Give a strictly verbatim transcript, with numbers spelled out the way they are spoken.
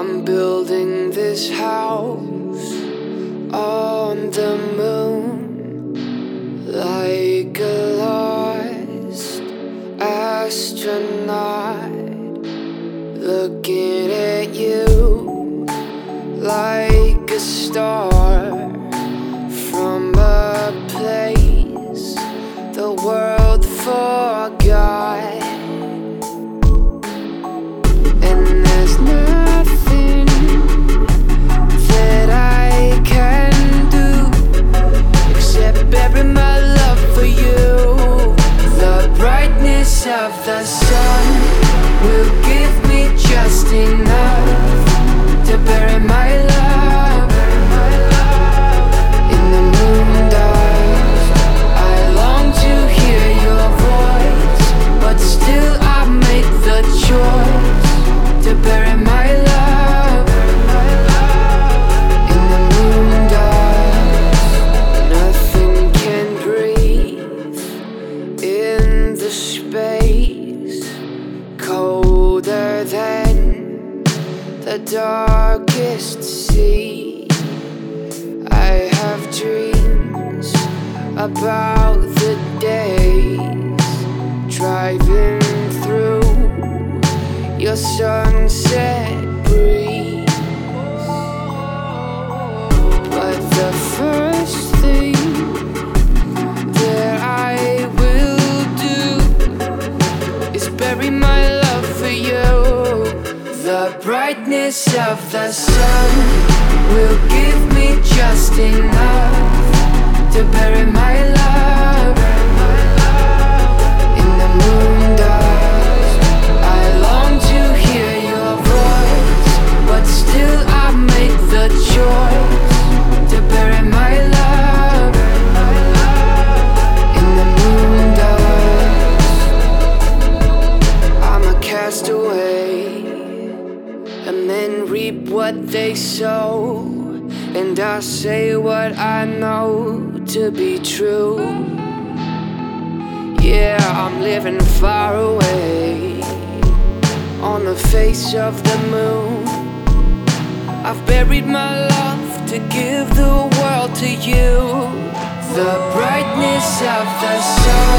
I'm building this house on the moon, like a lost astronaut, looking at you like a star from a place the world forgot. And there's nothing that I can do except bury my love for you. The brightness of the sun will give me just enough to bury my love. In the moon dust, I long to hear your voice, but still I make the choice to bury my love. In the moon dust, nothing can breathe in the space colder than the darkest sea. I have dreams about the days driving through your sunset breeze. But the first thing that I will do is bury my love for you. The brightness of the sun will give me just enough to bury my love. In the moon dust, I long to hear your voice, but still I make the choice to bury my love. In the moon dust, I'm a castaway, and men reap what they sow, and I say what I know to be true. Yeah, I'm living far away on the face of the moon. I've buried my love to give the world to you. The brightness of the sun